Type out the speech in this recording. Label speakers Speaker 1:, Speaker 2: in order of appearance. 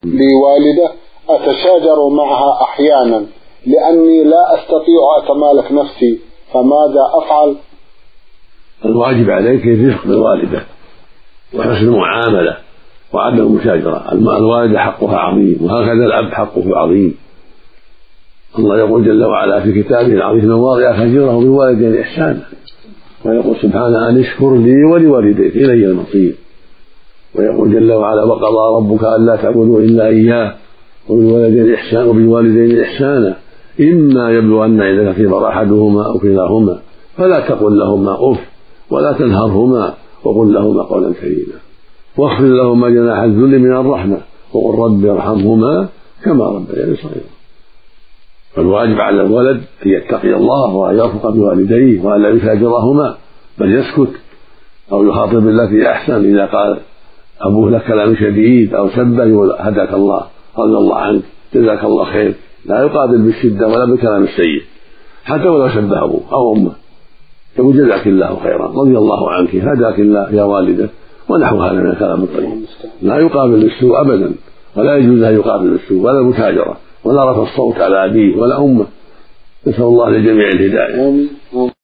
Speaker 1: لوالدة أتشاجر معها أحيانا لأني لا أستطيع أتمالك نفسي، فماذا أفعل؟
Speaker 2: الواجب عليك الرفق بالوالدة وحسن المعاملة وعدم المشاجرة. الوالدة حقها عظيم، وهكذا الأب حقه عظيم. الله يقول جل وعلا في كتابه العظيم: المواضع فجره بالوالدين إحسانا، ويقول سبحانه: أن اشكر لي ولوالديك إلي المصير. ويقول جل وعلا: وقضى ربك ألا تعبدوا إلا إياه وبالوالدين إحسانا إما يبلغن عندك الكبر أحدهما أو كلاهما فلا تقل لهما أف ولا تنهرهما وقل لهما قولا كريما واخفض لهما جناح الذل من الرحمة وقل رب ارحمهما كما ربياني صغيرا. فالواجب على الولد أن يتقي الله وأن يرفق بوالديه وأن لا يشاجرهما بل يسكت أو يخاطب بالتي أحسن. إذا قال أبوه لك كلام شديد أو سبه يقول: هداك الله، رضي الله عنك، جزاك الله خير. لا يقابل بالشدة ولا بالكلام السيء، حتى ولو سبه أبوه أو أمه يقول: جزاك الله خيرا، رضي الله عنك، هداك الله يا والدة، ونحو هذا من الكلام الطيب. لا يقابل بالسوء أبدا، ولا يجوز أن يقابل بالسوء ولا المشاجرة ولا رفع الصوت على أبيه ولا أمه. نسأل الله لجميع الهداية.